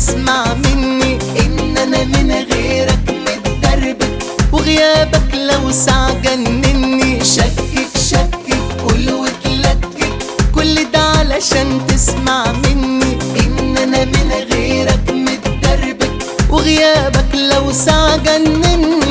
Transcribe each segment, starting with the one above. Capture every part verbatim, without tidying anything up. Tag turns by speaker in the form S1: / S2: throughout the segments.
S1: تسمع مني ان انا من غيرك متدربك، وغيابك لو ساعة جنني. شكك شكك قول وتلكك، كل ده علشان تسمع مني ان انا من غيرك متدربك، وغيابك لو ساعة جنني.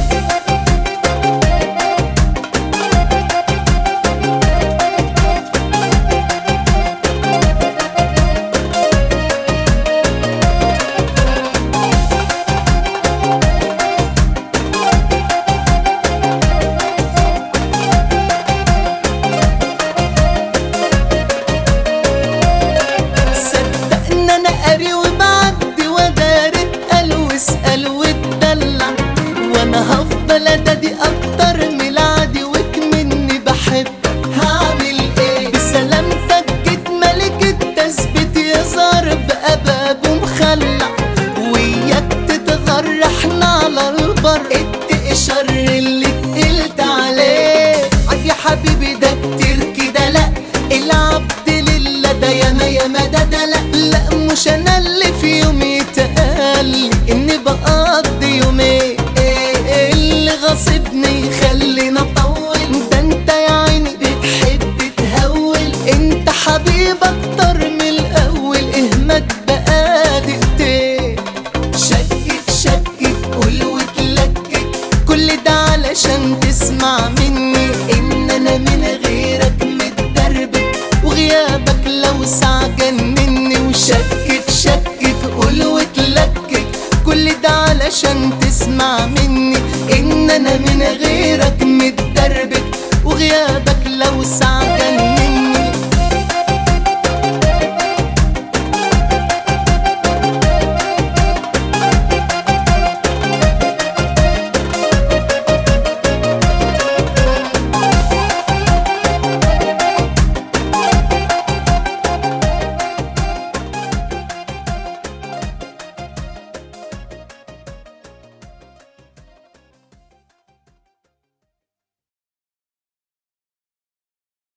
S1: قاري وبعدي ودار اتقل واسأل واتدلع، وانا هفضل ادادي اكتر من العادي وكمني بحبك. هعمل ايه بسلامتك جيت ملك التثبيت يظهر بأباب ومخلع، وياك تتغر احنا على البر اتقي شر اللي اتقلت عليه. عاد يا حبيبي ده كتير كده، لا العبد لله ده ياما ياما ده ده لا لا مش انا اللي في يوم يتقال اني بقضي يومين. ايه اللي غاصبني يخليني اطول؟ ده انت يا عيني بتحب تهول، انت حبيبك